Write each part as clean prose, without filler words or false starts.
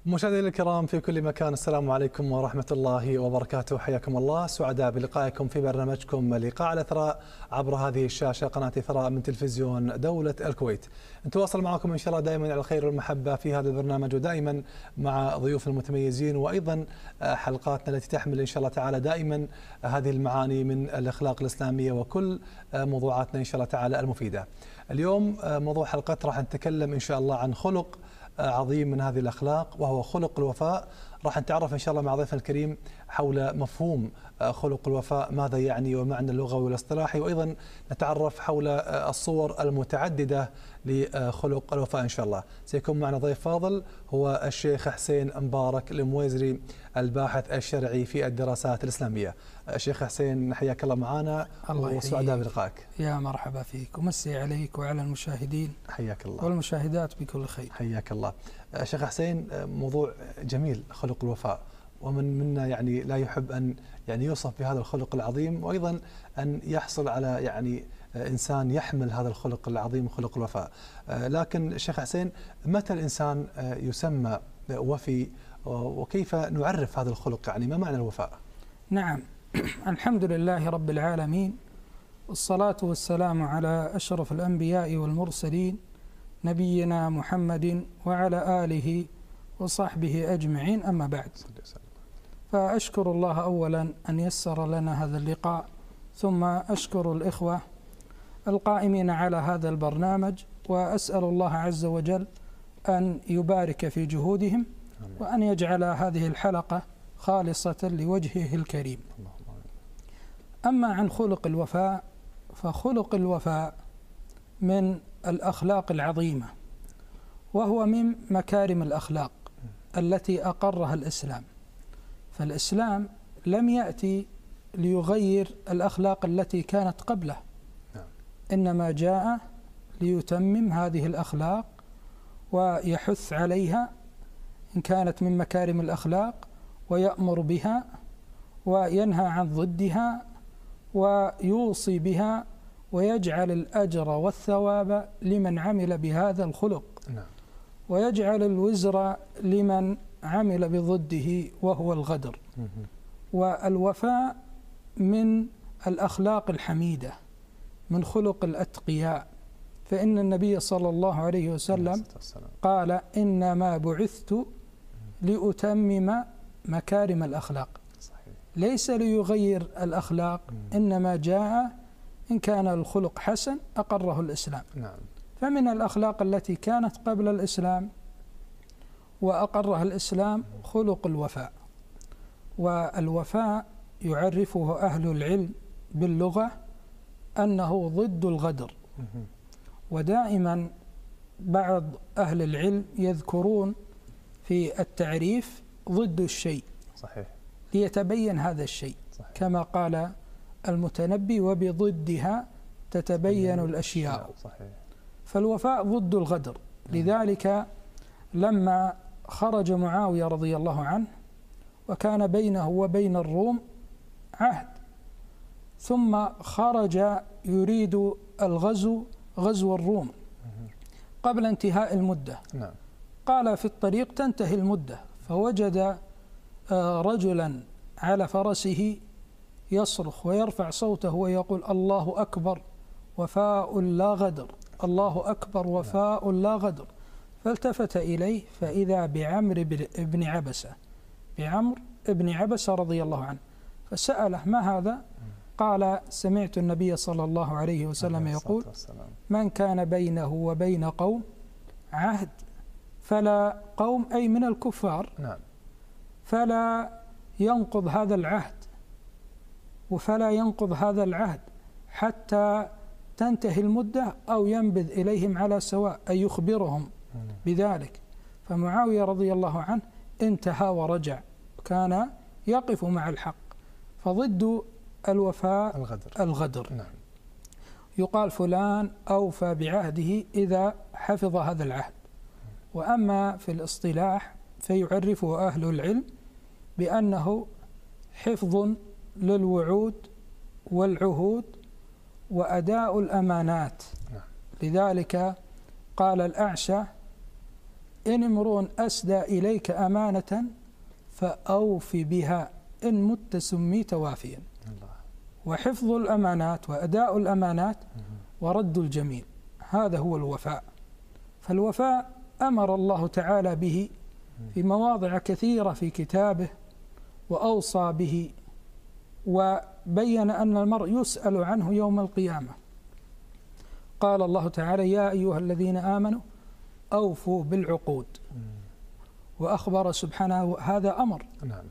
مشاهدينا الكرام في كل مكان، السلام عليكم ورحمة الله وبركاته. حياكم الله، سعداء بلقائكم في برنامجكم لقاء على الإثراء عبر هذه الشاشة، قناة إثراء من تلفزيون دولة الكويت. نتواصل معكم إن شاء الله دائما على الخير والمحبة في هذا البرنامج، ودائما مع ضيوف المتميزين، وأيضا حلقاتنا التي تحمل إن شاء الله تعالى دائما هذه المعاني من الأخلاق الإسلامية وكل موضوعاتنا إن شاء الله تعالى المفيدة. اليوم موضوع حلقة راح نتكلم إن شاء الله عن خلق عظيم من هذه الأخلاق، وهو خلق الوفاء. راح نتعرف إن شاء الله مع ضيفنا الكريم حول مفهوم خلق الوفاء، ماذا يعني ومعنى اللغوي والاصطلاحي، وأيضا نتعرف حول الصور المتعددة لخلق الوفاء إن شاء الله. سيكون معنا ضيف فاضل هو الشيخ حسين مبارك المويزري، الباحث الشرعي في الدراسات الإسلامية. الشيخ حسين حياك الله معنا وسعداء بلقائك. يا مرحبا فيك، ومسي عليك وعلى المشاهدين حياك الله والمشاهدات بكل خير. حياك الله. شيخ حسين، موضوع جميل خلق الوفاء، ومن منا يعني لا يحب أن يعني يوصف بهذا الخلق العظيم، وأيضا أن يحصل على يعني إنسان يحمل هذا الخلق العظيم خلق الوفاء. لكن شيخ حسين، متى الإنسان يسمى وفي، وكيف نعرف هذا الخلق؟ يعني ما معنى الوفاء؟ نعم، الحمد لله رب العالمين، والصلاة والسلام على أشرف الأنبياء والمرسلين نبينا محمد وعلى آله وصحبه أجمعين، أما بعد. فأشكر الله أولا أن يسر لنا هذا اللقاء، ثم أشكر الإخوة القائمين على هذا البرنامج، وأسأل الله عز وجل أن يبارك في جهودهم وأن يجعل هذه الحلقة خالصة لوجهه الكريم. أما عن خلق الوفاء، فخلق الوفاء من الأخلاق العظيمة، وهو من مكارم الأخلاق التي أقرها الإسلام. فالإسلام لم يأتي ليغير الأخلاق التي كانت قبله، إنما جاء ليتمم هذه الأخلاق ويحث عليها إن كانت من مكارم الأخلاق، ويأمر بها وينهى عن ضدها ويوصي بها، ويجعل الأجر والثواب لمن عمل بهذا الخلق، ويجعل الوزر لمن عمل بضده وهو الغدر. والوفاء من الأخلاق الحميدة، من خلق الأتقياء، فإن النبي صلى الله عليه وسلم قال: إنما بعثت لأتمم مكارم الأخلاق. ليس ليغير الأخلاق، إنما جاء إن كان الخلق حسن أقره الإسلام. فمن الأخلاق التي كانت قبل الإسلام وأقرها الإسلام خلق الوفاء. والوفاء يعرفه أهل العلم باللغة أنه ضد الغدر، ودائما بعض أهل العلم يذكرون في التعريف ضد الشيء، ليتبين هذا الشيء، كما قال المتنبي: وبضدها تتبين الأشياء. فالوفاء ضد الغدر. لذلك لما خرج معاوية رضي الله عنه، وكان بينه وبين الروم عهد، ثم خرج يريد الغزو، غزو الروم، قبل انتهاء المدة. قال في الطريق تنتهي المدة، فوجد رجلا على فرسه يصرخ ويرفع صوته ويقول: الله أكبر وفاء لا غدر، الله أكبر وفاء لا غدر. فالتفت إليه فإذا بعمر بن عبسة، بعمر بن عبسة رضي الله عنه، فسأله: ما هذا؟ قال: سمعت النبي صلى الله عليه وسلم يقول: من كان بينه وبين قوم عهد فلا، قوم أي من الكفار، فلا ينقض هذا العهد، وفلا ينقض هذا العهد حتى تنتهي المدة أو ينبذ إليهم على سواء، أي يخبرهم بذلك. فمعاوية رضي الله عنه انتهى ورجع، كان يقف مع الحق. فضد الوفاء الغدر. يقال فلان أوفى بعهده إذا حفظ هذا العهد. وأما في الاصطلاح فيعرفه أهل العلم بأنه حفظ للوعود والعهود وأداء الأمانات. لذلك قال الأعشى: إن امرؤ أسدى إليك أمانة فأوف بها إن مت سميت وافيا. وحفظ الأمانات وأداء الأمانات ورد الجميل، هذا هو الوفاء. فالوفاء أمر الله تعالى به في مواضع كثيرة في كتابه، وأوصى به، وبين أن المرء يسأل عنه يوم القيامة. قال الله تعالى: يا أيها الذين آمنوا أوفوا بالعقود. وأخبر سبحانه هذا أمر،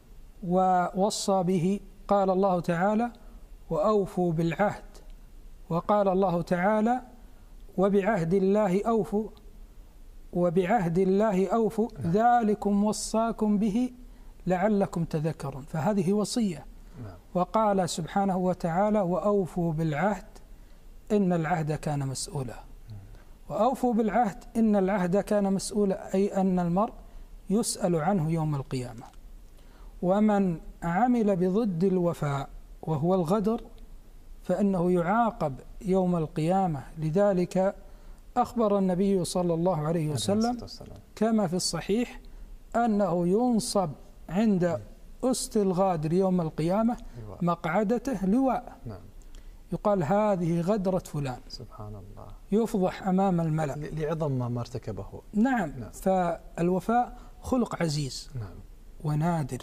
ووصى به. قال الله تعالى: وأوفوا بالعهد. وقال الله تعالى: وبعهد الله أوفوا، وبعهد الله أوفوا ذلكم وصاكم به لعلكم تذكرون. فهذه وصية. وقال سبحانه وتعالى: وأوفوا بالعهد إن العهد كان مسؤولا. وأوفوا بالعهد إن العهد كان مسؤولا، أي أن المرء يسأل عنه يوم القيامة. ومن عمل بضد الوفاء وهو الغدر فإنه يعاقب يوم القيامة. لذلك أخبر النبي صلى الله عليه وسلم كما في الصحيح أنه ينصب عند أست الغادر يوم القيامة مقعدته لواء، يقال: هذه غدرة فلان. سبحان الله. يفضح أمام الملأ لعظم ما ارتكبه. نعم. فالوفاء خلق عزيز ونادر.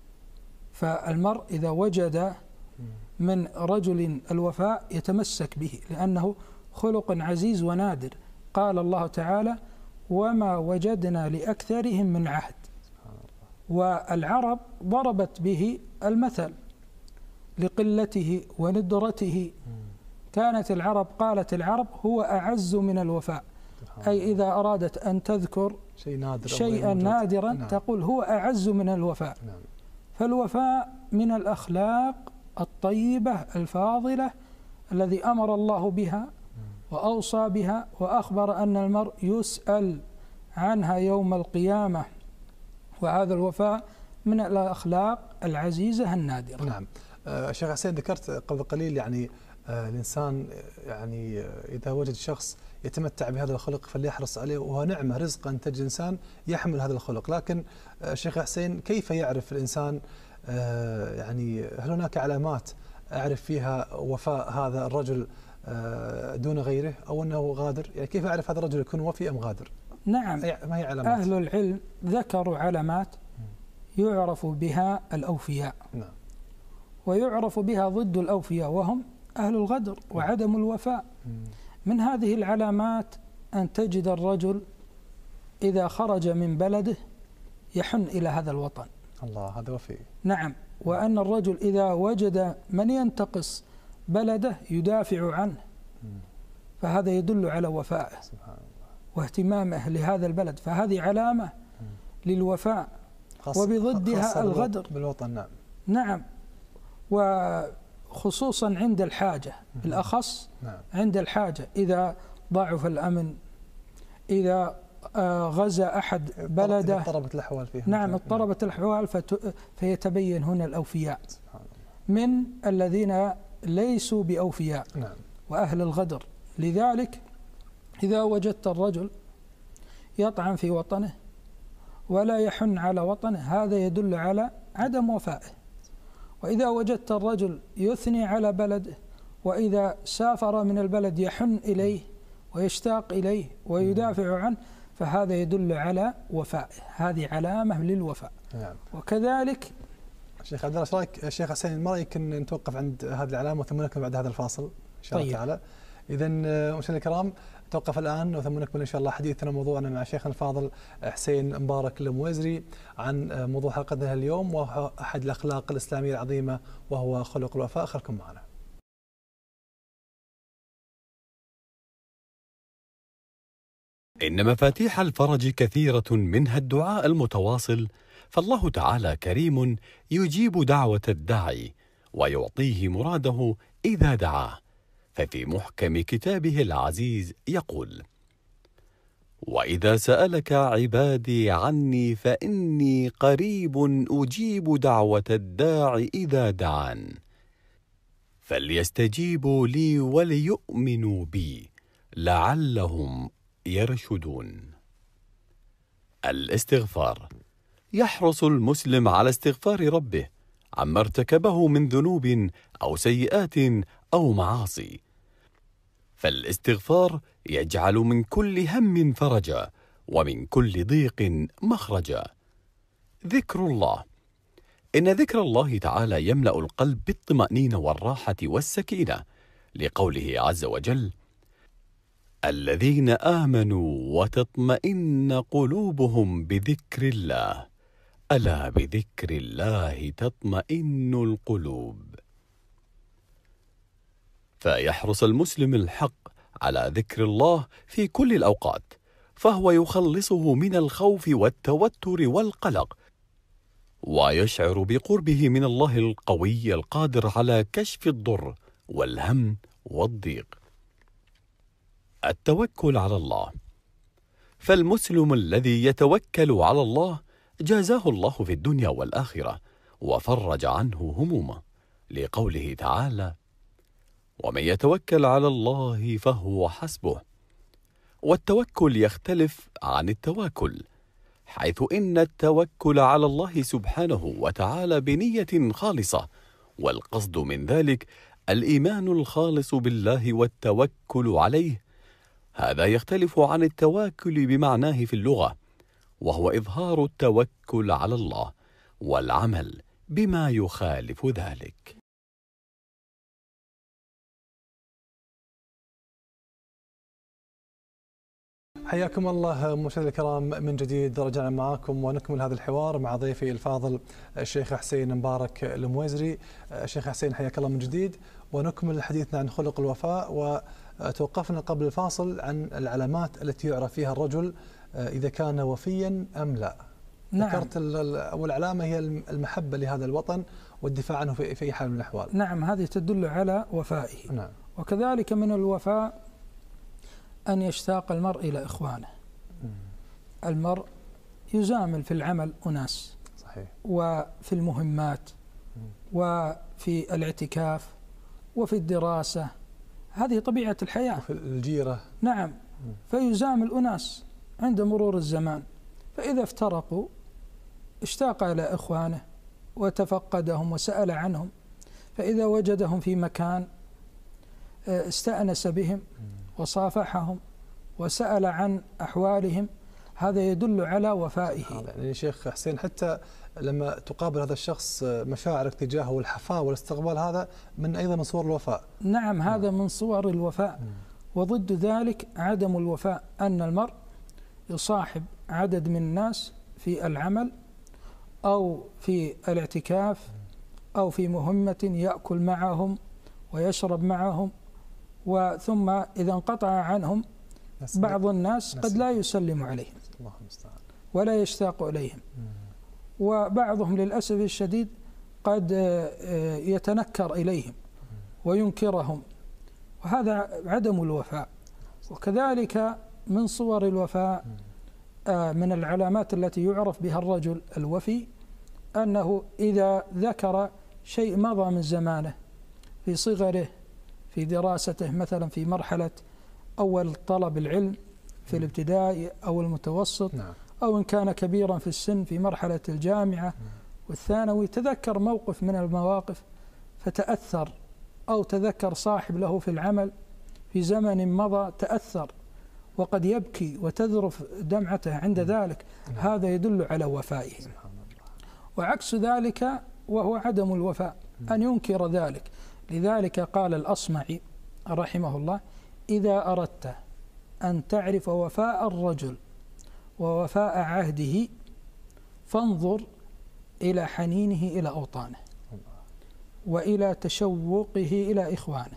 فالمرء إذا وجد من رجل الوفاء يتمسك به، لأنه خلق عزيز ونادر. قال الله تعالى: وما وجدنا لأكثرهم من عهد. والعرب ضربت به المثل لقلته وندرته. كانت العرب، قالت العرب: هو أعز من الوفاء. أي إذا أرادت أن تذكر شيئا نادرا تقول هو أعز من الوفاء. فالوفاء من الأخلاق الطيبة الفاضلة الذي أمر الله بها وأوصى بها، وأخبر أن المرء يسأل عنها يوم القيامة. وهذا الوفاء من الأخلاق العزيزة النادرة. نعم. شيخ حسين، ذكرت قبل قليل يعني الإنسان يعني إذا وجد شخص يتمتع بهذا الخلق فليحرص عليه، وهو نعمة رزق أن تجد إنسان يحمل هذا الخلق. لكن شيخ حسين، كيف يعرف الإنسان يعني هل هناك علامات أعرف فيها وفاء هذا الرجل دون غيره، أو أنه غادر؟ يعني كيف أعرف هذا الرجل يكون وفي أم غادر؟ نعم. ما هي علامات؟ أهل العلم ذكروا علامات يعرف بها الأوفياء، ويعرف بها ضد الأوفياء وهم أهل الغدر وعدم الوفاء. من هذه العلامات أن تجد الرجل إذا خرج من بلده يحن إلى هذا الوطن. الله، هذا وفي. نعم. وأن الرجل إذا وجد من ينتقص بلده يدافع عنه، فهذا يدل على وفائه واهتمامه لهذا البلد. فهذه علامة للوفاء. وبضدها الغدر بالوطن. نعم. نعم. وخصوصا عند الحاجة، بالأخص عند الحاجة، إذا ضعف الأمن، إذا غزا أحد بلده، اضطربت الأحوال فيها. نعم، اضطربت الأحوال فيتبين هنا الأوفياء من الذين ليسوا بأوفياء. نعم. وأهل الغدر. لذلك إذا وجدت الرجل يطعن في وطنه ولا يحن على وطنه هذا يدل على عدم وفائه. وإذا وجدت الرجل يثني على بلده وإذا سافر من البلد يحن إليه ويشتاق إليه ويدافع عنه فهذا يدل على وفائه. هذه علامة للوفاء. نعم. وكذلك شيخ عبد الله، ايش رايك شيخ حسين، ما رايك ان نتوقف عند هذه العلامه وثم نكمل بعد هذا الفاصل ان شاء الله تعالى؟ اذا مشاهدينا الكرام توقف الان وثم نكمل ان شاء الله حديثنا وموضوعنا مع شيخنا الفاضل حسين مبارك المويزري عن موضوع حلقتنا اليوم، وهو احد الاخلاق الاسلاميه العظيمه وهو خلق الوفاء. خلكم معنا. إن مفاتيح الفرج كثيرة، منها الدعاء المتواصل، فالله تعالى كريم يجيب دعوة الداعي ويعطيه مراده إذا دعاه. ففي محكم كتابه العزيز يقول: وإذا سألك عبادي عني فإني قريب أجيب دعوة الداع إذا دعان، فليستجيبوا لي وليؤمنوا بي لعلهم يرشدون. الاستغفار. يحرص المسلم على استغفار ربه عما ارتكبه من ذنوب أو سيئات أو معاصي، فالاستغفار يجعل من كل هم فرجا ومن كل ضيق مخرجا. ذكر الله. إن ذكر الله تعالى يملأ القلب بالطمأنينة والراحة والسكينة، لقوله عز وجل: الذين آمنوا وتطمئن قلوبهم بذكر الله، ألا بذكر الله تطمئن القلوب. فيحرص المسلم الحق على ذكر الله في كل الأوقات، فهو يخلصه من الخوف والتوتر والقلق، ويشعر بقربه من الله القوي القادر على كشف الضر والهم والضيق. التوكل على الله. فالمسلم الذي يتوكل على الله جازاه الله في الدنيا والآخرة وفرج عنه همومه، لقوله تعالى: ومن يتوكل على الله فهو حسبه. والتوكل يختلف عن التواكل، حيث إن التوكل على الله سبحانه وتعالى بنية خالصة، والقصد من ذلك الإيمان الخالص بالله والتوكل عليه. هذا يختلف عن التواكل بمعناه في اللغة، وهو إظهار التوكل على الله والعمل بما يخالف ذلك. حياكم الله مشاهدينا الكرام من جديد. رجعنا معكم ونكمل هذا الحوار مع ضيفي الفاضل الشيخ حسين مبارك المويزري. الشيخ حسين حياك الله من جديد، ونكمل حديثنا عن خلق الوفاء. وتوقفنا قبل الفاصل عن العلامات التي يعرف فيها الرجل إذا كان وفيا أم لا. نعم. ذكرت أول علامة هي المحبة لهذا الوطن والدفاع عنه في أي حال من الأحوال. نعم، هذه تدل على وفائه. نعم. وكذلك من الوفاء أن يشتاق المرء إلى إخوانه. المرء يزامل في العمل أناس، صحيح، وفي المهمات، وفي الاعتكاف، وفي الدراسة. هذه طبيعة الحياة. وفي الجيرة. نعم. فيزامل أناس عند مرور الزمان، فإذا افترقوا اشتاق إلى إخوانه وتفقدهم وسأل عنهم، فإذا وجدهم في مكان استأنس بهم وصافحهم وسأل عن أحوالهم. هذا يدل على وفائه. يعني شيخ حسين، حتى لما تقابل هذا الشخص مشاعرك تجاهه والحفاوة والاستقبال، هذا أيضا من صور الوفاء. نعم، هذا من صور الوفاء. وضد ذلك عدم الوفاء، أن المرء يصاحب عدد من الناس في العمل أو في الاعتكاف أو في مهمة، يأكل معهم ويشرب معهم، وثم إذا انقطع عنهم بعض الناس قد لا يسلم عليهم ولا يشتاق إليهم، وبعضهم للأسف الشديد قد يتنكر إليهم وينكرهم، وهذا عدم الوفاء. وكذلك من صور الوفاء من العلامات التي يعرف بها الرجل الوفي أنه إذا ذكر شيء مضى من زمانه في صغره، في دراسته مثلا في مرحلة أول طلب العلم في الابتدائي أو المتوسط، أو إن كان كبيرا في السن في مرحلة الجامعة والثانوي، تذكر موقف من المواقف فتأثر، أو تذكر صاحب له في العمل في زمن مضى تأثر، وقد يبكي وتذرف دمعته عند ذلك. هذا يدل على وفائه. وعكس ذلك وهو عدم الوفاء، أن ينكر ذلك. لذلك قال الأصمعي رحمه الله: إذا أردت أن تعرف وفاء الرجل ووفاء عهده فانظر إلى حنينه إلى أوطانه، وإلى تشوقه إلى إخوانه،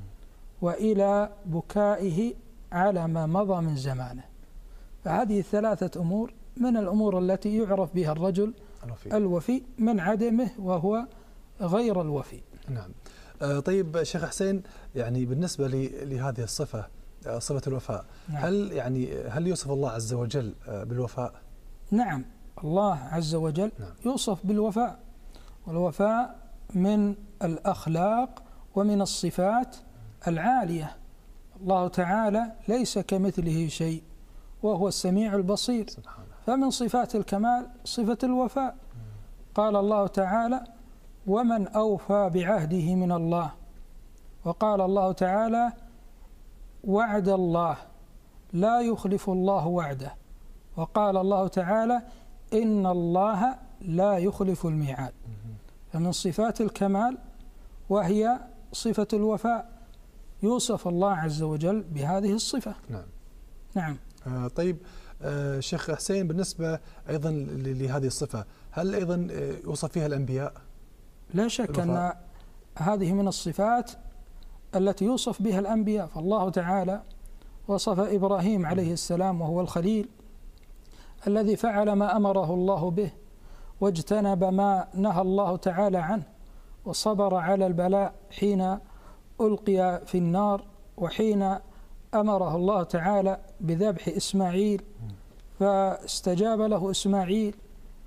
وإلى بكائه على ما مضى من زمانه. فهذه الثلاثة أمور من الأمور التي يعرف بها الرجل الوفي من عدمه وهو غير الوفي. نعم. طيب شيخ حسين، يعني بالنسبة لهذه الصفة، صفة الوفاء، نعم، هل يوصف الله عز وجل بالوفاء؟ نعم، الله عز وجل نعم يوصف بالوفاء، والوفاء من الأخلاق ومن الصفات العالية. الله تعالى ليس كمثله شيء وهو السميع البصير، فمن صفات الكمال صفة الوفاء. قال الله تعالى: ومن أوفى بعهده من الله. وقال الله تعالى: وعد الله لا يخلف الله وعده. وقال الله تعالى: إن الله لا يخلف الميعاد. فمن صفات الكمال وهي صفة الوفاء، يوصف الله عز وجل بهذه الصفة. نعم. طيب شيخ حسين، بالنسبة أيضا لهذه الصفة، هل أيضا يوصف فيها الأنبياء؟ لا شك أن هذه من الصفات التي يوصف بها الأنبياء. فالله تعالى وصف إبراهيم عليه السلام وهو الخليل الذي فعل ما أمره الله به، واجتنب ما نهى الله تعالى عنه، وصبر على البلاء حين ألقي في النار، وحين أمره الله تعالى بذبح إسماعيل فاستجاب له إسماعيل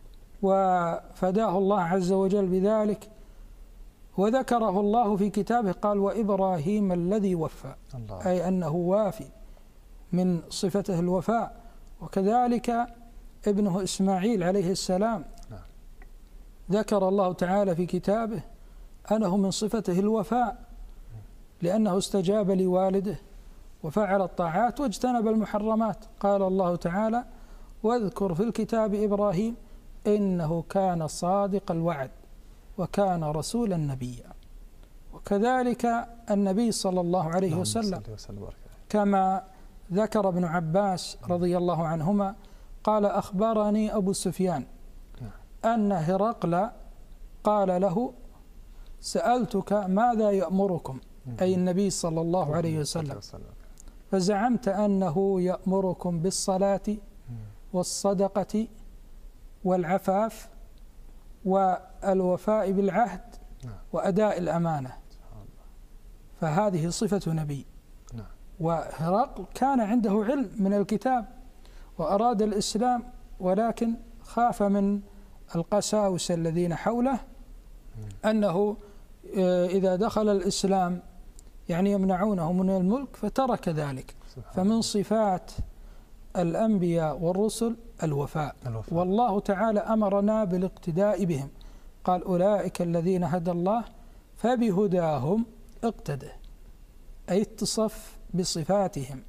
وفداه الله عز وجل بذلك. وذكره الله في كتابه قال: وإبراهيم الذي وفى، أي أنه وافي، من صفته الوفاء. وكذلك ابنه إسماعيل عليه السلام ذكر الله تعالى في كتابه أنه من صفته الوفاء، لأنه استجاب لوالده وفعل الطاعات واجتنب المحرمات. قال الله تعالى: واذكر في الكتاب إبراهيم إنه كان صادق الوعد وكان رسولا نبيا. وكذلك النبي صلى الله عليه وسلم كما ذكر ابن عباس رضي الله عنهما قال: أخبرني أبو سفيان أن هرقل قال له: سألتك ماذا يأمركم، أي النبي صلى الله عليه وسلم، فزعمت أنه يأمركم بالصلاة والصدقة والعفاف والوفاء بالعهد وأداء الأمانة. فهذه صفة نبي. وهرقل كان عنده علم من الكتاب وأراد الإسلام، ولكن خاف من القساوسة الذين حوله أنه إذا دخل الإسلام يعني يمنعونه من الملك، فترك ذلك. فمن صفات الأنبياء والرسل الوفاء. والله تعالى أمرنا بالاقتداء بهم، قال: أولئك الذين هدى الله فبهداهم اقتده، أي اتصف بصفاتهم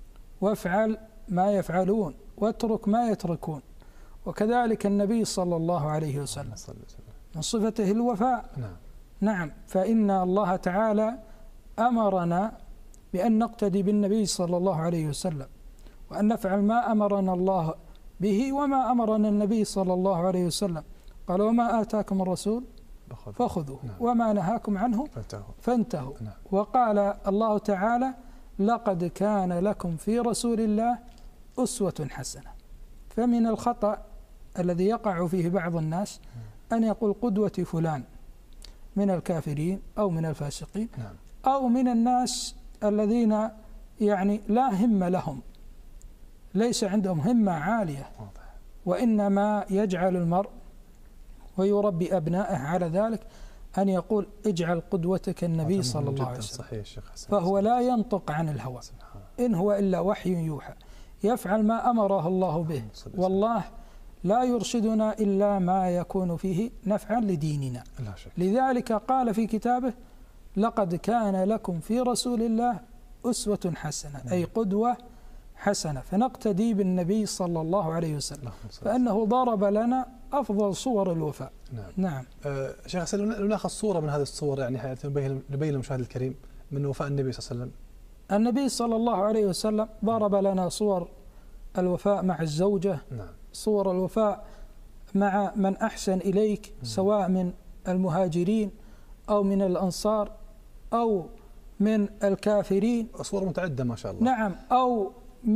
وافعل ما يفعلون واترك ما يتركون. وكذلك النبي صلى الله عليه وسلم من صفته الوفاء. نعم. فإن الله تعالى أمرنا بأن نقتدي بالنبي صلى الله عليه وسلم، وأن نفعل ما أمرنا الله به وما أمرنا النبي صلى الله عليه وسلم. قال: وما آتاكم الرسول فخذوه وما نهاكم عنه فانتهوا. وقال الله تعالى: لقد كان لكم في رسول الله أسوة حسنة. فمن الخطأ الذي يقع فيه بعض الناس أن يقول قدوتي فلان من الكافرين أو من الفاسقين أو من الناس الذين يعني لا هم لهم، ليس عندهم همة عالية، وإنما يجعل المرء ويربي أبنائه على ذلك أن يقول: اجعل قدوتك النبي صلى الله عليه وسلم. فهو لا ينطق عن الهوى، إن هو إلا وحي يوحى، يفعل ما أمره الله به. والله لا يرشدنا إلا ما يكون فيه نفعا لديننا. لذلك قال في كتابه: لقد كان لكم في رسول الله أسوة حسنة، أي قدوة حسنة. فنقتدي بالنبي صلى الله عليه وسلم، فأنه ضرب لنا أفضل صور الوفاء. نعم. شيخ حسين، لو ناخذ صورة من هذه الصور يعني حتى نبين للمشاهد الكريم من وفاء النبي صلى الله عليه وسلم. النبي صلى الله عليه وسلم ضرب لنا صور الوفاء مع الزوجة، صور الوفاء مع من أحسن إليك، سواء من المهاجرين أو من الأنصار أو من الكافرين، صور متعددة ما شاء الله. نعم. أو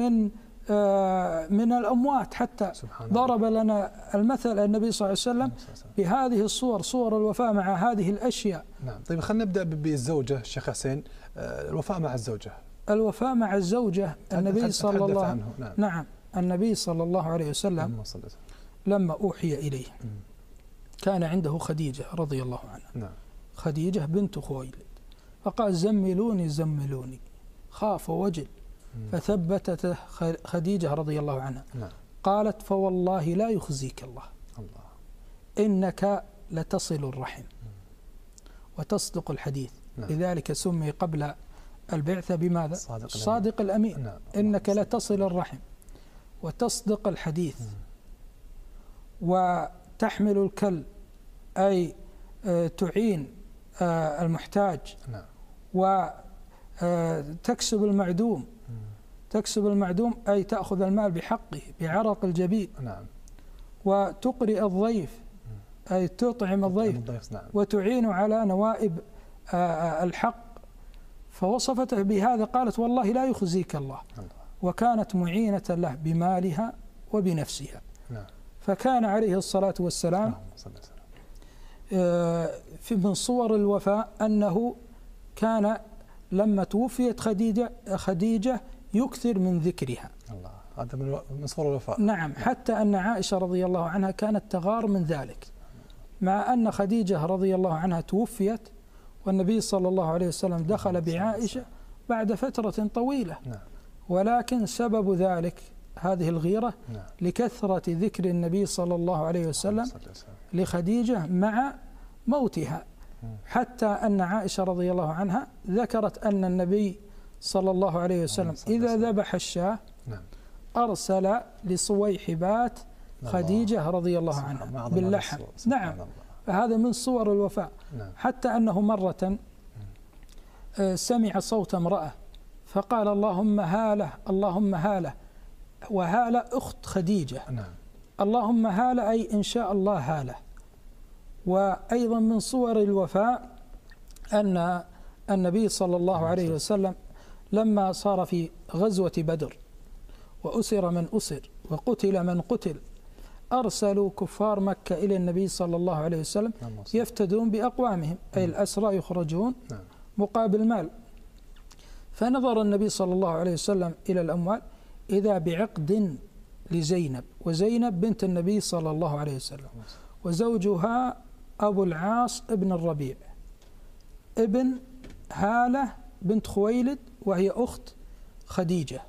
من الأموات حتى. ضرب لنا المثل النبي صلى الله عليه وسلم بهذه الصور، صور الوفاء مع هذه الأشياء. نعم. طيب خلينا نبدأ بالزوجة الشيخ حسين. الوفاء مع الزوجة. الوفاء مع الزوجة النبي صلى الله عليه وسلم. نعم. النبي صلى الله عليه وسلم لما أوحي إليه كان عنده خديجة رضي الله عنها. خديجة بنت خويلد، فقال: زملوني زملوني، خاف ووجل، فثبتته خديجة رضي الله عنها. قالت فوالله لا يخزيك الله إنك لتصل الرحم وتصدق الحديث. لذلك سمي قبل البعثة بماذا؟ الصادق الأمين. إنك لتصل الرحم وتصدق الحديث وتحمل الكل، أي تعين المحتاج، وتكسب المعدوم. تكسب المعدوم أي تأخذ المال بحقه بعرق الجبين. وتقرئ الضيف أي تطعم الضيف، وتعين على نوائب الحق. فوصفته بهذا، قالت والله لا يخزيك الله، وكانت معينة له بمالها وبنفسها. فكان عليه الصلاة والسلام من صور الوفاء أنه كان لما توفيت خديجة يكثر من ذكرها. هذا من صور الوفاء. نعم، حتى أن عائشة رضي الله عنها كانت تغار من ذلك، مع أن خديجة رضي الله عنها توفيت والنبي صلى الله عليه وسلم دخل بعائشة بعد فترة طويلة. ولكن سبب ذلك هذه الغيرة لكثرة ذكر النبي صلى الله عليه وسلم لخديجة مع موتها، حتى أن عائشة رضي الله عنها ذكرت أن النبي صلى الله عليه وسلم إذا ذبح الشاة أرسل لصويحبات خديجة رضي الله عنها باللحم. نعم، فهذا من صور الوفاء. حتى أنه مرة سمع صوت امرأة فقال اللهم هالة اللهم هالة، وهالة أخت خديجة. اللهم هالة أي إن شاء الله هالة. وأيضا من صور الوفاء أن النبي صلى الله عليه وسلم لما صار في غزوة بدر وأسر من أسر وقتل من قتل، أرسلوا كفار مكة إلى النبي صلى الله عليه وسلم يفتدون بأقوامهم، أي الأسرى يخرجون مقابل مال. فنظر النبي صلى الله عليه وسلم إلى الأموال إذا بعقد لزينب، وزينب بنت النبي صلى الله عليه وسلم، وزوجها أبو العاص ابن الربيع ابن هالة بنت خويلد، وهي أخت خديجة.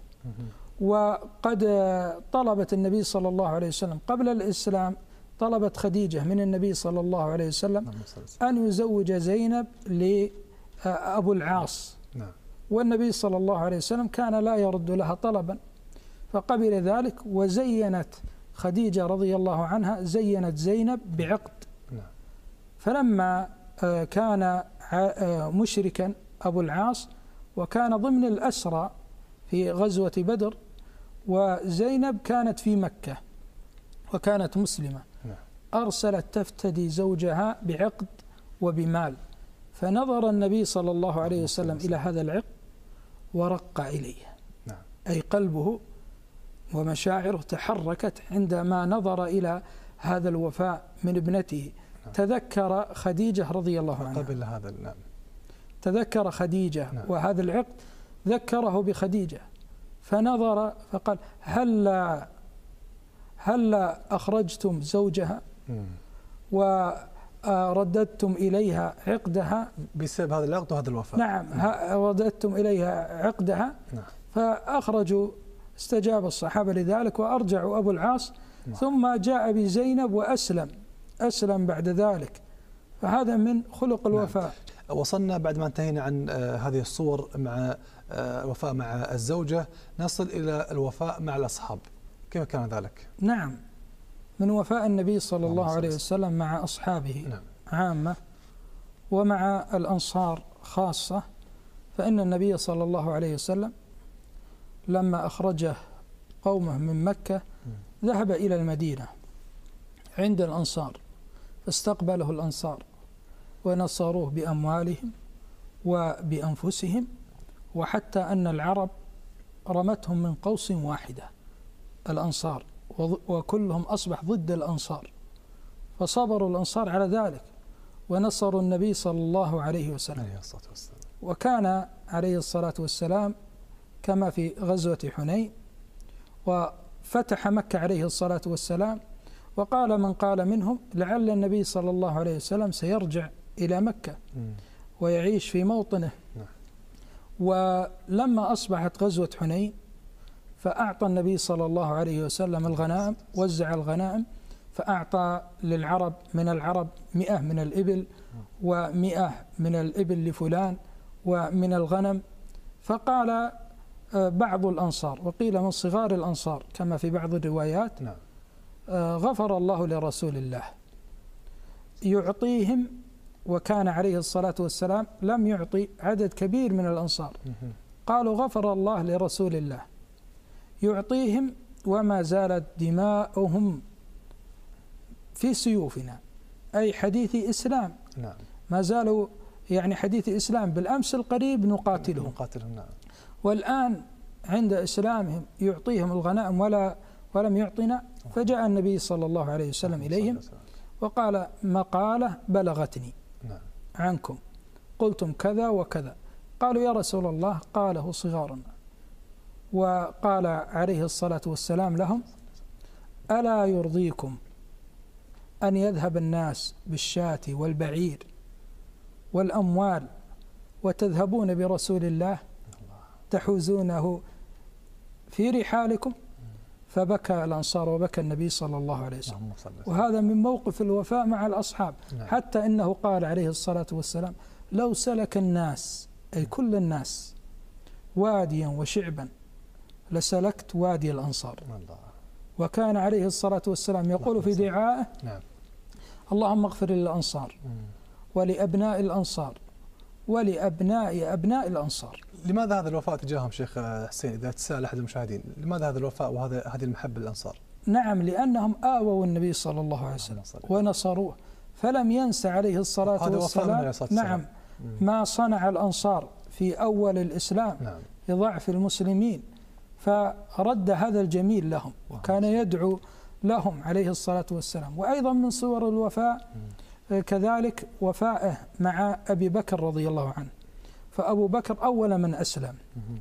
وقد طلبت النبي صلى الله عليه وسلم قبل الإسلام، طلبت خديجة من النبي صلى الله عليه وسلم أن يزوج زينب لأبو العاص، والنبي صلى الله عليه وسلم كان لا يرد لها طلبا، فقبل ذلك. وزينت خديجة رضي الله عنها زينت زينب بعقد. فلما كان مشركا أبو العاص وكان ضمن الأسرى في غزوة بدر، وزينب كانت في مكة وكانت مسلمة، أرسلت تفتدي زوجها بعقد وبمال. فنظر النبي صلى الله عليه وسلم إلى هذا العقد ورق إليه، أي قلبه ومشاعره تحركت عندما نظر إلى هذا الوفاء من ابنته. تذكر خديجة رضي الله عنها قبل هذا، تذكر خديجة وهذا العقد ذكره بخديجة، فنظر فقال هل أخرجتم زوجها ورددتم إليها عقدها بسبب هذا العقد وهذا الوفاء؟ نعم، رددتم إليها عقدها. فأخرجوا، استجاب الصحابة لذلك وأرجعوا أبو العاص، ثم جاء بزينب أسلم بعد ذلك. فهذا من خلق الوفاء. وصلنا بعد ما انتهينا عن هذه الصور مع الوفاء مع الزوجة، نصل إلى الوفاء مع الأصحاب، كيف كان ذلك؟ نعم، من وفاء النبي صلى الله عليه وسلم مع أصحابه عامة ومع الأنصار خاصة. فإن النبي صلى الله عليه وسلم لما أخرجه قومه من مكة ذهب إلى المدينة عند الأنصار، فاستقبله الأنصار ونصروه بأموالهم وبأنفسهم، وحتى أن العرب رمتهم من قوس واحدة الأنصار، وكلهم أصبح ضد الأنصار، فصبروا الأنصار على ذلك ونصروا النبي صلى الله عليه وسلم. وكان عليه الصلاة والسلام كما في غزوة حنين، وفتح مكة عليه الصلاة والسلام، وقال من قال منهم لعل النبي صلى الله عليه وسلم سيرجع إلى مكة ويعيش في موطنه. ولما أصبحت غزوة حنين فأعطى النبي صلى الله عليه وسلم الغنائم، وزع الغنائم، فأعطى للعرب من العرب 100 من الإبل، و100 من الإبل لفلان، ومن الغنم. فقال بعض الأنصار، وقيل من صغار الأنصار كما في بعض الروايات، غفر الله لرسول الله، يعطيهم. وكان عليه الصلاة والسلام لم يعطي عدد كبير من الأنصار. قالوا غفر الله لرسول الله، يعطيهم وما زالت دماؤهم في سيوفنا، أي حديث إسلام. ما زالوا يعني حديث إسلام، بالأمس القريب نقاتلهم. والآن عند إسلامهم يعطيهم الغنائم ولم يعطنا. فجاء النبي صلى الله عليه وسلم إليهم وقال مقالة بلغتني عنكم، قلتم كذا وكذا. قالوا يا رسول الله قاله صغارنا. وقال عليه الصلاة والسلام لهم ألا يرضيكم أن يذهب الناس بالشاة والبعير والأموال وتذهبون برسول الله تحوزونه في رحالكم؟ فبكى الأنصار وبكى النبي صلى الله عليه وسلم. وهذا من موقف الوفاء مع الأصحاب. حتى إنه قال عليه الصلاة والسلام لو سلك الناس، أي كل الناس، واديا وشعبا لسلكت وادي الأنصار. وكان عليه الصلاة والسلام يقول في دعائه اللهم اغفر للأنصار ولأبناء الأنصار ولأبناء أبناء الأنصار. لماذا هذا الوفاء تجاههم شيخ حسين؟ إذا تسأل أحد المشاهدين لماذا هذا الوفاء وهذه المحبة للأنصار؟ نعم، لأنهم آووا النبي صلى الله عليه وسلم ونصروه، فلم ينس عليه الصلاة والسلام نعم ما صنع الأنصار في أول الإسلام لضعف المسلمين، فرد هذا الجميل لهم وكان يدعو لهم عليه الصلاة والسلام. وأيضا من صور الوفاء كذلك وفائه مع أبي بكر رضي الله عنه. فأبو بكر أول من أسلم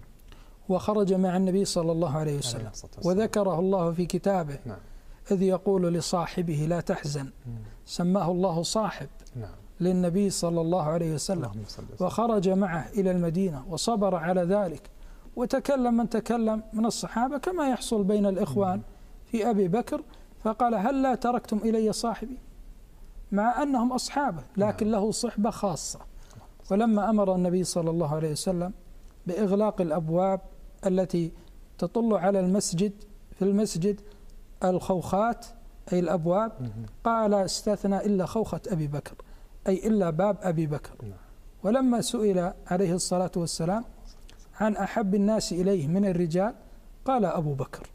وخرج مع النبي صلى الله عليه وسلم، وذكره الله في كتابه إذ يقول لصاحبه لا تحزن، سماه الله صاحب للنبي صلى الله عليه وسلم، وخرج معه إلى المدينة وصبر على ذلك. وتكلم من تكلم من الصحابة كما يحصل بين الإخوان في أبي بكر، فقال هل لا تركتم إلي صاحبي، مع أنهم أصحابه لكن له صحبة خاصة. ولما أمر النبي صلى الله عليه وسلم بإغلاق الأبواب التي تطل على المسجد، في المسجد الخوخات أي الأبواب، قال استثنى إلا خوخة أبي بكر، أي إلا باب أبي بكر. ولما سئل عليه الصلاة والسلام عن أحب الناس إليه من الرجال قال أبو بكر،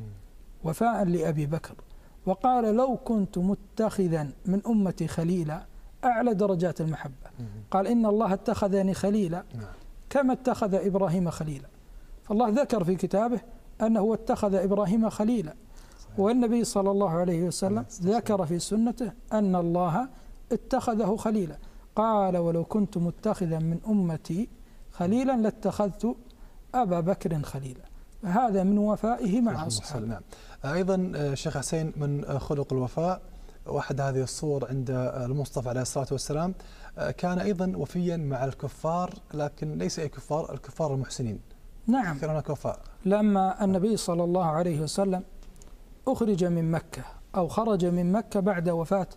وفاء لأبي بكر. وقال لو كنت متخذا من أمتي خليلا، أعلى درجات المحبة. قال إن الله اتخذني خليلا كما اتخذ إبراهيم خليلا. فالله ذكر في كتابه أنه اتخذ إبراهيم خليلا، والنبي صلى الله عليه وسلم ذكر في سنته أن الله اتخذه خليلا. قال ولو كنت متخذا من أمتي خليلا لاتخذت أبا بكر خليلا. هذا من وفائه مع أصحابه. نعم. أيضا شيخ حسين من خلق الوفاء واحد هذه الصور عند المصطفى عليه الصلاة والسلام كان أيضا وفيا مع الكفار، لكن ليس أي كفار، الكفار المحسنين. نعم، كان هناك وفاء. لما النبي صلى الله عليه وسلم أخرج من مكة أو خرج من مكة بعد وفاة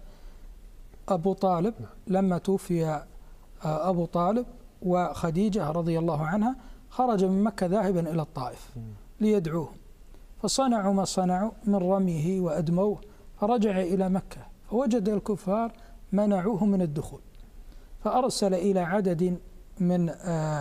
أبو طالب، لما توفي أبو طالب وخديجة رضي الله عنها، خرج من مكة ذاهبا إلى الطائف ليدعوهم، فصنعوا ما صنعوا من رميه وأدموه، فرجع إلى مكة فوجد الكفار منعوه من الدخول، فأرسل إلى عدد من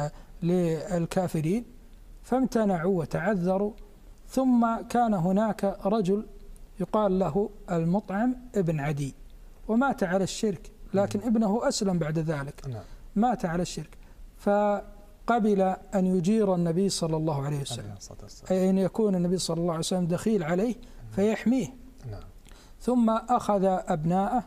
للكافرين فامتنعوا وتعذروا. ثم كان هناك رجل يقال له المطعم ابن عدي، ومات على الشرك، لكن ابنه أسلم بعد ذلك، مات على الشرك، فقبل أن يجير النبي صلى الله عليه وسلم، أي أن يكون النبي صلى الله عليه وسلم دخيل عليه فيحميه. ثم أخذ أبناءه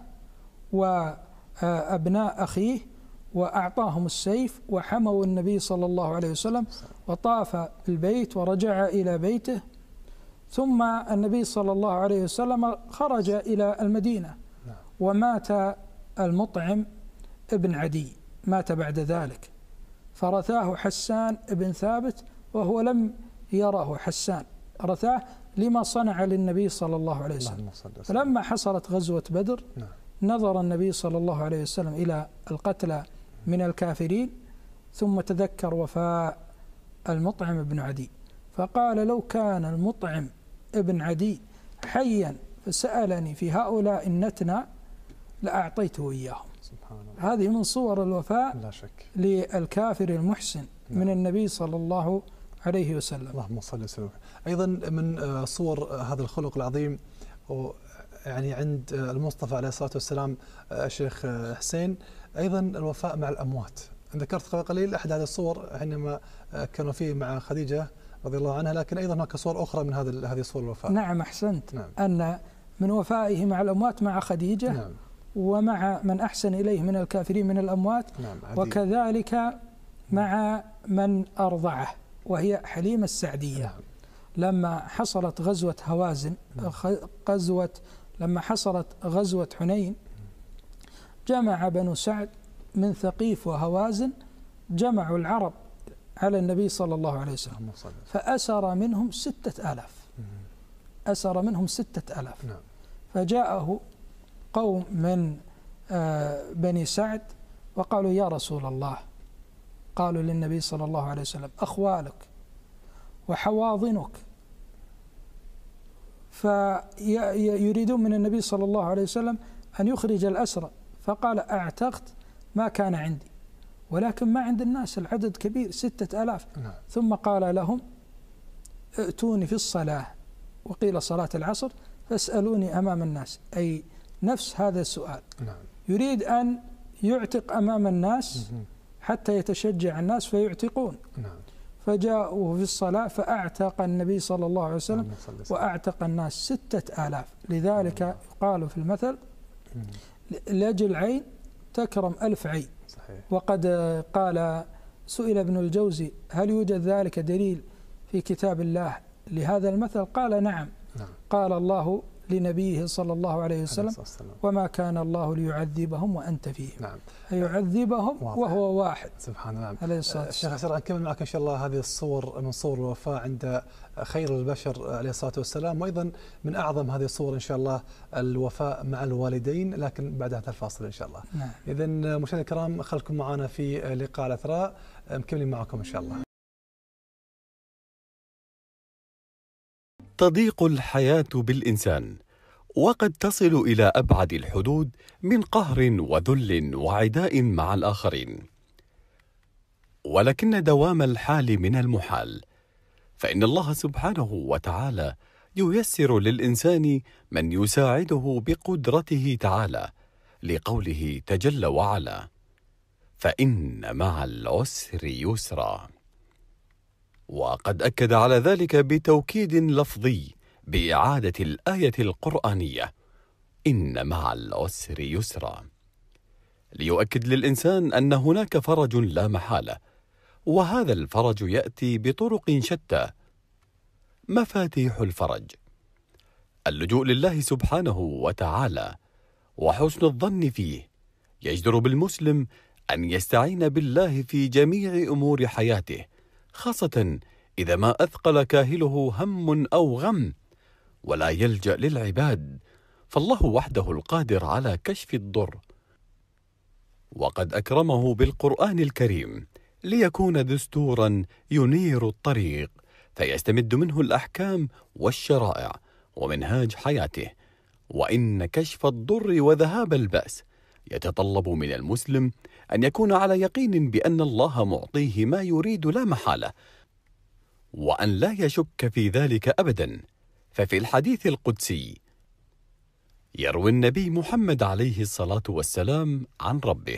وأبناء أخيه وأعطاهم السيف وحموا النبي صلى الله عليه وسلم، وطاف البيت ورجع إلى بيته. ثم النبي صلى الله عليه وسلم خرج إلى المدينة، ومات المطعم ابن عدي، مات بعد ذلك، فرثاه حسان ابن ثابت وهو لم يره حسان رثاه لما صنع للنبي صلى الله عليه وسلم. فلما حصلت غزوة بدر نظر النبي صلى الله عليه وسلم إلى القتلى من الكافرين، ثم تذكر وفاء المطعم بن عدي، فقال لو كان المطعم ابن عدي حيا فسألني في هؤلاء النتنى لأعطيته إياهم. هذه من صور الوفاء لا شك للكافر المحسن من النبي صلى الله عليه وسلم. اللهم صل وسلم. أيضا من صور هذا الخلق العظيم يعني عند المصطفى عليه الصلاة والسلام الشيخ حسين أيضا الوفاء مع الأموات. ذكرت قبل قليل أحد هذه الصور حينما كانوا فيه مع خديجة رضي الله عنها، لكن أيضا هناك صور أخرى من هذه صور الوفاء. نعم أحسنت. أن من وفائه مع الأموات مع خديجة ومع من أحسن إليه من الكافرين من الأموات، وكذلك مع من أرضعه وهي حليمة السعدية. لما حصلت غزوة هوازن، لما حصلت غزوة حنين، جمع بنو سعد من ثقيف وهوازن، جمعوا العرب على النبي صلى الله عليه وسلم، فأسر منهم 6000. أسر منهم 6000. فجاءه قوم من بني سعد وقالوا يا رسول الله، قالوا للنبي صلى الله عليه وسلم أخوالك وحواضنك، فيريدون من النبي صلى الله عليه وسلم أن يخرج الأسرى، فقال أعتقت ما كان عندي، ولكن ما عند الناس العدد كبير 6000. ثم قال لهم ائتوني في الصلاة، وقيل صلاة العصر، فاسألوني أمام الناس، أي نفس هذا السؤال. يريد أن يعتق أمام الناس حتى يتشجع الناس فيعتقون. فجاءوا في الصلاة فأعتق النبي صلى الله عليه وسلم وأعتق الناس 6000. لذلك يقال في المثل لأجل عين تكرم 1000 عين. وقد قال سئل ابن الجوزي هل يوجد ذلك دليل في كتاب الله لهذا المثل؟ قال نعم. قال الله لنبيه صلى الله عليه وسلم وما كان الله ليعذبهم وأنت فيهم، يعذبهم وهو واحد. سبحان الله. عليه الصلاة والسلام. شيخ نكمل معك إن شاء الله هذه الصور من صور الوفاء عند خير البشر عليه الصلاة والسلام، وأيضا من أعظم هذه الصور إن شاء الله الوفاء مع الوالدين، لكن بعد هذا الفاصل إن شاء الله. إذن مشاهدينا الكرام خلكم معنا في لقاء على الأثراء، مكملين معكم إن شاء الله. تضيق الحياة بالإنسان، وقد تصل إلى أبعد الحدود من قهر وذل وعداء مع الآخرين، ولكن دوام الحال من المحال، فإن الله سبحانه وتعالى ييسر للإنسان من يساعده بقدرته تعالى، لقوله تجل وعلا فإن مع العسر يسرا. وقد أكد على ذلك بتوكيد لفظي بإعادة الآية القرآنية إن مع العسر يسرا، ليؤكد للإنسان أن هناك فرج لا محالة، وهذا الفرج يأتي بطرق شتى. مفاتيح الفرج اللجوء لله سبحانه وتعالى وحسن الظن فيه. يجدر بالمسلم أن يستعين بالله في جميع أمور حياته، خاصة إذا ما أثقل كاهله هم أو غم، ولا يلجأ للعباد، فالله وحده القادر على كشف الضر. وقد أكرمه بالقرآن الكريم ليكون دستورا ينير الطريق، فيستمد منه الأحكام والشرائع ومنهاج حياته. وإن كشف الضر وذهاب البأس يتطلب من المسلم أن يكون على يقين بأن الله معطيه ما يريد لا محالة، وأن لا يشك في ذلك أبدا. ففي الحديث القدسي يروي النبي محمد عليه الصلاة والسلام عن ربه: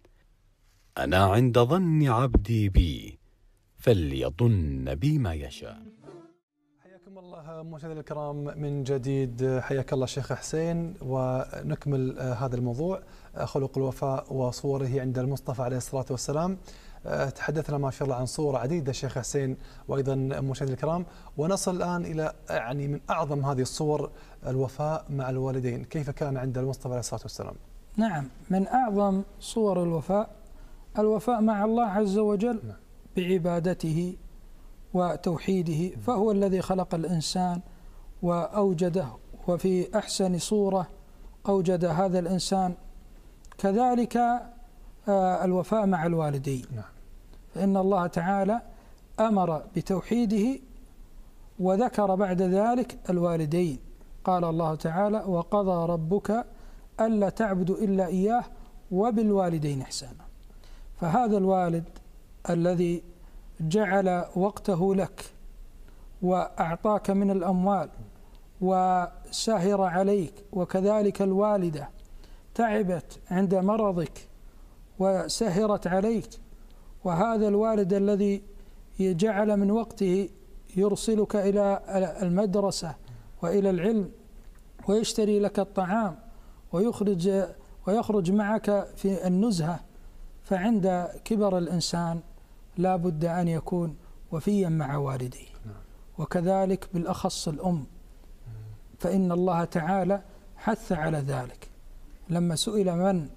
أنا عند ظن عبدي بي فليظن بي ما يشاء. حياكم الله مشاهدينا الكرام من جديد، حياك الله شيخ حسين، ونكمل هذا الموضوع خلق الوفاء وصوره عند المصطفى عليه الصلاة والسلام. تحدثنا ما شاء الله عن صور عديدة شيخ حسين وأيضا مشاهدينا الكرام، ونصل الآن إلى يعني من أعظم هذه الصور الوفاء مع الوالدين. كيف كان عند المصطفى عليه الصلاة والسلام؟ نعم، من أعظم صور الوفاء مع الله عز وجل بعبادته وتوحيده، فهو الذي خلق الإنسان وأوجده، وفي أحسن صورة أوجد هذا الإنسان. كذلك الوفاء مع الوالدين، فإن الله تعالى أمر بتوحيده وذكر بعد ذلك الوالدين. قال الله تعالى: وقضى ربك ألا تعبدوا إلا إياه وبالوالدين إحسانا. فهذا الوالد الذي جعل وقته لك وأعطاك من الأموال وسهر عليك، وكذلك الوالدة تعبت عند مرضك وسهرت عليك، وهذا الوالد الذي جعل من وقته يرسلك إلى المدرسة وإلى العلم ويشتري لك الطعام ويخرج معك في النزهة، فعند كبر الإنسان لا بد أن يكون وفيا مع والديه. وكذلك بالأخص الأم، فإن الله تعالى حث على ذلك. لما سئل من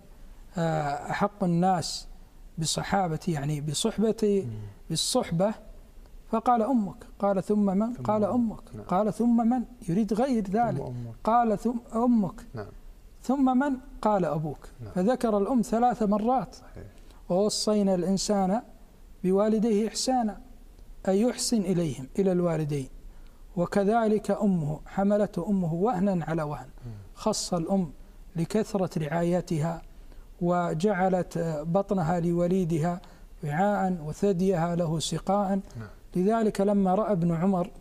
أحق الناس بصحابتي، يعني بصحبتي بالصحبة، فقال أمك. قال ثم من؟ قال أمك. قال ثم من؟ يريد غير ذلك. قال ثم أمك. ثم من؟ قال أبوك. فذكر الأم 3 مرات. ووصينا الإنسان بوالديه إحسانا، أي يحسن إليهم، إلى الوالدين. وكذلك أمه، حملته أمه وهنا على وهن. خص الأم لكثرة رعايتها، وجعلت بطنها لوليدها وعاء وثديها له سقاء. لذلك لما رأى ابن عمر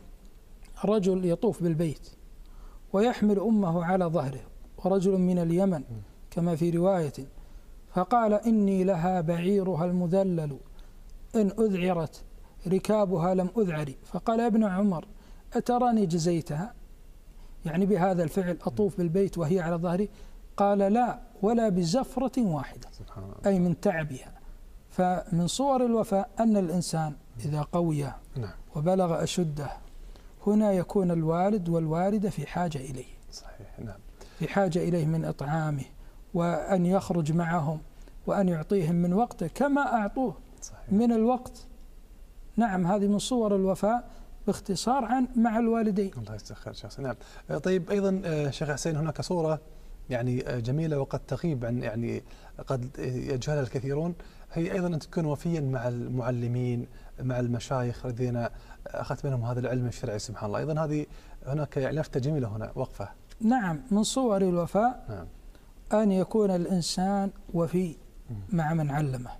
رجل يطوف بالبيت ويحمل أمه على ظهره، ورجل من اليمن كما في رواية، فقال: إني لها بعيرها المذلل إن أذعرت ركابها لم أذعري. فقال: يا ابن عمر أتراني جزيتها، يعني بهذا الفعل أطوف بالبيت وهي على ظهري؟ قال: لا، ولا بزفرة واحدة، أي من تعبها. فمن صور الوفاء أن الإنسان إذا قوي وبلغ أشده، هنا يكون الوالد والوالدة في حاجة إليه. صحيح. نعم. في حاجة إليه من إطعامه، وأن يخرج معهم، وأن يعطيهم من وقته كما أعطوه من الوقت. نعم، هذه من صور الوفاء باختصار مع الوالدين. الله يستخير شخص. نعم. طيب، أيضا شيخ حسين، هناك صورة يعني جميلة وقد تغيب عن، يعني قد يجهلها الكثيرون، هي أيضا أن تكون وفيا مع المعلمين، مع المشايخ الذين أخذت منهم هذا العلم الشرعي. سبحان الله. أيضا هذه هناك يعني لفتة جميلة هنا وقفة. نعم، من صور الوفاء أن يكون الإنسان وفي مع من علمه،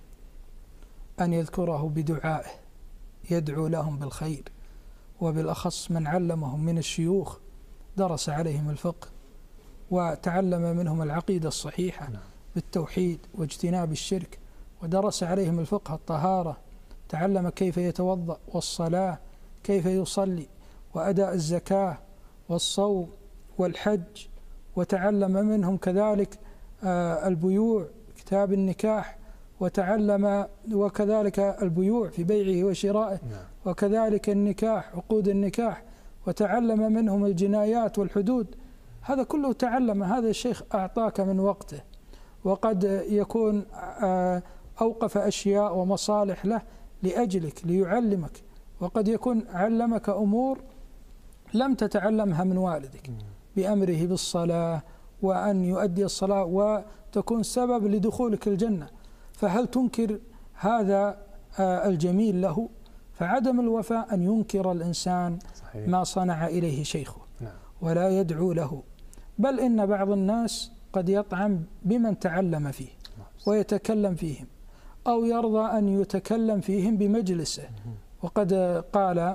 أن يذكره بدعائه، يدعو لهم بالخير، وبالأخص من علمهم من الشيوخ، درس عليهم الفقه وتعلم منهم العقيدة الصحيحة بالتوحيد واجتناب الشرك، ودرس عليهم الفقه الطهارة، تعلم كيف يتوضأ، والصلاة كيف يصلي، وأداء الزكاة والصوم والحج، وتعلم منهم كذلك البيوع، كتاب النكاح، وتعلم وكذلك البيوع في بيعه وشرائه، وكذلك النكاح، عقود النكاح، وتعلم منهم الجنايات والحدود. هذا كله تعلم. هذا الشيخ أعطاك من وقته، وقد يكون أوقف أشياء ومصالح له لأجلك ليعلمك، وقد يكون علمك أمور لم تتعلمها من والدك، بأمره بالصلاة وأن يؤدي الصلاة وتكون سبب لدخولك الجنة. فهل تنكر هذا الجميل له؟ فعدم الوفاء أن ينكر الإنسان ما صنع إليه شيخه ولا يدعو له، بل إن بعض الناس قد يطعن بمن تعلم فيه ويتكلم فيهم، أو يرضى أن يتكلم فيهم بمجلسه. وقد قال: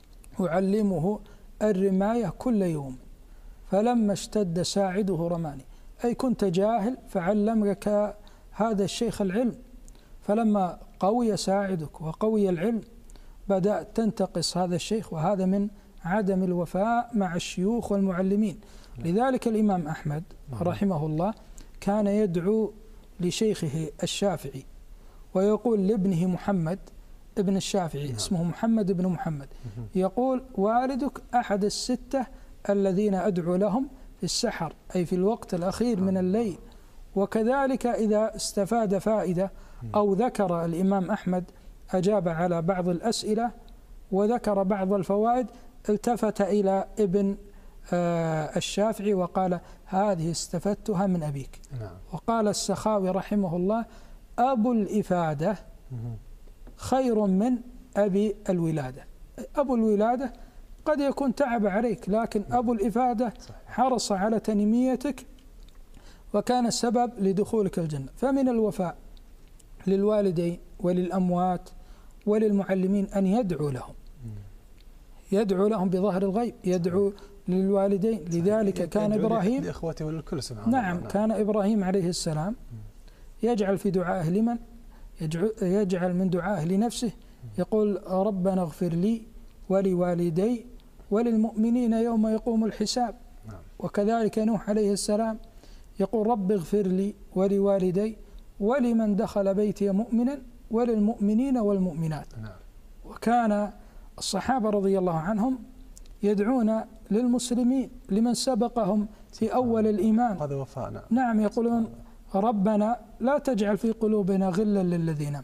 أعلمه الرماية كل يوم، فلما اشتد ساعده رماني. أي كنت جاهل فعلمك هذا الشيخ العلم، فلما قوي ساعدك وقوي العلم بدأت تنتقص هذا الشيخ، وهذا من عدم الوفاء مع الشيوخ والمعلمين. لذلك الإمام أحمد رحمه الله كان يدعو لشيخه الشافعي ويقول لابنه محمد ابن الشافعي، اسمه محمد بن محمد، يقول: والدك أحد الستة الذين أدعو لهم في السحر، أي في الوقت الأخير من الليل. وكذلك إذا استفاد فائدة أو ذكر الإمام أحمد، أجاب على بعض الأسئلة وذكر بعض الفوائد، التفت إلى ابن الشافعي وقال: هذه استفدتها من أبيك. وقال السخاوي رحمه الله: أبو الإفادة خير من أبي الولادة. أبو الولادة قد يكون تعب عليك، لكن أبو الإفادة حرص على تنميتك وكان السبب لدخولك الجنة. فمن الوفاء للوالدين وللأموات وللمعلمين أن يدعو لهم، يدعو لهم بظهر الغيب، يدعو للوالدين. لذلك كان إبراهيم لإخوته وللكل سبحان نعم الله. كان إبراهيم عليه السلام يجعل في دعائه لمن؟ يجعل من دعائه لنفسه، يقول: ربنا اغفر لي ولوالدي وللمؤمنين يوم يقوم الحساب. وكذلك نوح عليه السلام يقول: رب اغفر لي ولوالدي ولمن دخل بيتي مؤمنا وللمؤمنين والمؤمنات. وكان الصحابة رضي الله عنهم يدعون للمسلمين لمن سبقهم في أول الإيمان. هذا وفاء. نعم، يقولون: ربنا لا تجعل في قلوبنا غلا للذين آمنوا.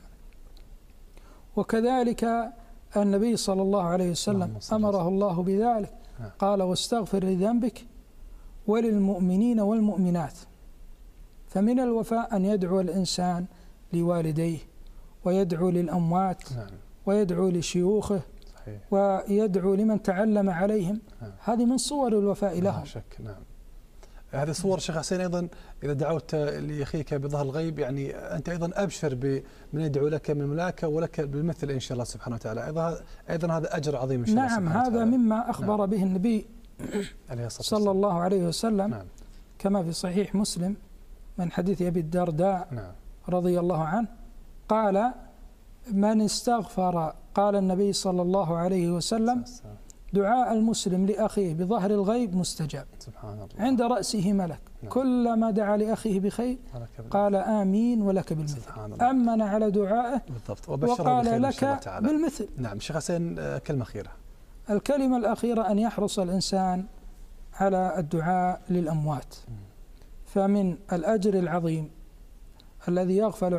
وكذلك النبي صلى الله عليه وسلم أمره الله بذلك، قال: واستغفر لذنبك وللمؤمنين والمؤمنات. فمن الوفاء أن يدعو الإنسان لوالديه ويدعو للأموات ويدعو لشيوخه ويدعو لمن تعلم عليهم. هذه من صور الوفاء لهم. لا شك. نعم، هذه صور شيخ حسين. أيضا إذا دعوت لأخيك بظهر الغيب، يعني أنت أيضا أبشر بمن يدعو لك من الملائكة ولك بالمثل إن شاء الله سبحانه وتعالى. أيضا هذا أجر عظيم إن شاء الله. نعم، هذا مما أخبر به النبي صلى الله عليه وسلم كما في صحيح مسلم من حديث أبي الدرداء رضي الله عنه قال: من استغفر، قال النبي صلى الله عليه وسلم: دعاء المسلم لأخيه بظهر الغيب مستجاب. سبحان الله. عند رأسه ملك. كلما دعا لأخيه بخير قال آمين ولك بالمثل. أمن على دعائه وقال لك بالمثل. نعم شيخ حسين، كلمة أخيرة. الكلمة الأخيرة أن يحرص الإنسان على الدعاء للأموات، فمن الأجر العظيم الذي يغفل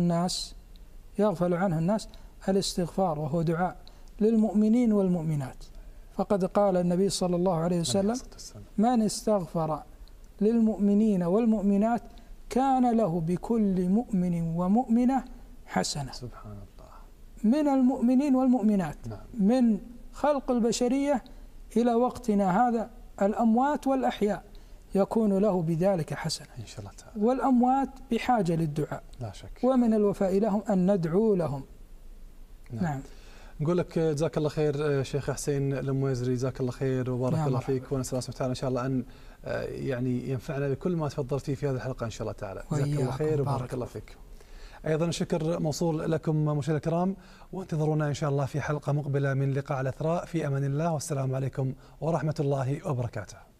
عنه الناس الاستغفار، وهو دعاء للمؤمنين والمؤمنات. فقد قال النبي صلى الله عليه وسلم: من استغفر للمؤمنين والمؤمنات كان له بكل مؤمن ومؤمنة حسنة. سبحان الله. من المؤمنين والمؤمنات، من خلق البشرية إلى وقتنا هذا، الأموات والأحياء، يكون له بذلك حسنة إن شاء الله تعالى. والأموات بحاجة للدعاء، لا شك. ومن الوفاء لهم أن ندعو لهم. نعم. نقول لك جزاك الله خير شيخ حسين المويزري، جزاك الله خير وبارك الله فيك، ونسأل الله سبحانه وتعالى إن شاء الله أن يعني ينفعنا بكل ما تفضلت فيه في هذه الحلقة إن شاء الله تعالى. جزاك الله خير وبارك الله فيك. أيضا الشكر موصول لكم مشاهدينا الكرام، وانتظرونا إن شاء الله في حلقة مقبلة من لقاء الأثراء. في أمان الله، والسلام عليكم ورحمة الله وبركاته.